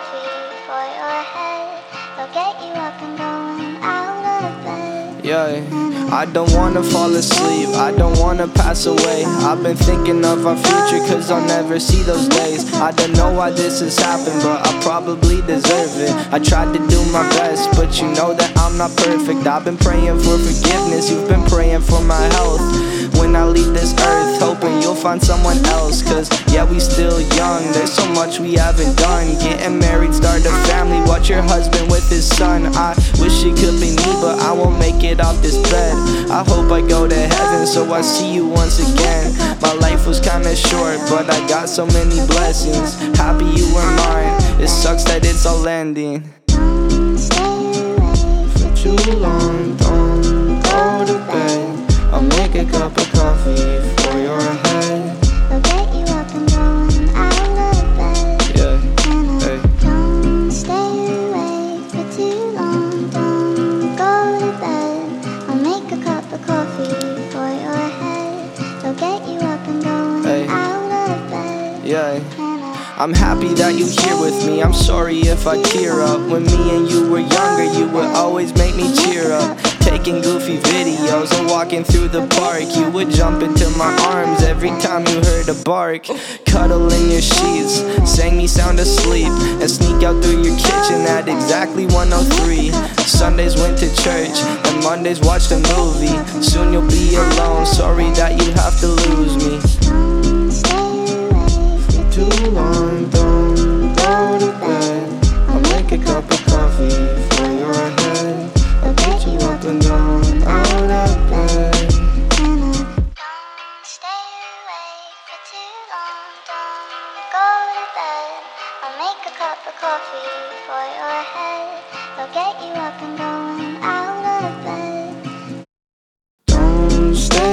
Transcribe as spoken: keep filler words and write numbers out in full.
coffee for your head. They'll get you up and going out of bed. Yeah, I don't wanna fall asleep, I don't wanna pass away. I've been thinking of our future cause I'll never see those days. I don't know why this has happened, but I probably deserve it. I tried to do my best, but you know that I'm not perfect. I've been praying for forgiveness, you've been praying for my health. When I leave this earth, hoping you'll find someone else. Cause yeah, we still young, there's so much we haven't done. Getting married, start a family, watch your husband with his son. I wish it could be me, but I won't make it off this bed. I hope I go to heaven so I see you once again. My life was kinda short, but I got so many blessings. Happy you were mine, it sucks that it's all ending. Don't stay awake for Too long, don't go to bed. I'll make a cup of coffee for your head. They'll get you up and going out of bed. Yeah, And hey. don't stay awake for too long. Don't go to bed. I'll make a cup of coffee for your head. They'll get you up and going Hey. out of bed. Yeah. And I I'm happy that you're here with me, I'm sorry if I tear up. When me and you were younger, you would always make me cheer up. Taking goofy videos and walking through the park, you would jump into my arms every time you heard a bark. Cuddle in your sheets, sang me sound asleep, and sneak out through your kitchen at exactly one oh three. Sundays went to church, and Mondays watched a movie. Soon you'll be alone, sorry that you have to lose me. don't stay awake for Too long, don't go to bed. I'll make a cup of coffee for your head. I'll get you up and down, out of bed. And I don't stay awake for too long. Don't go to bed. I'll make a cup of coffee for your head. They'll get you up and going out of bed. Don't stay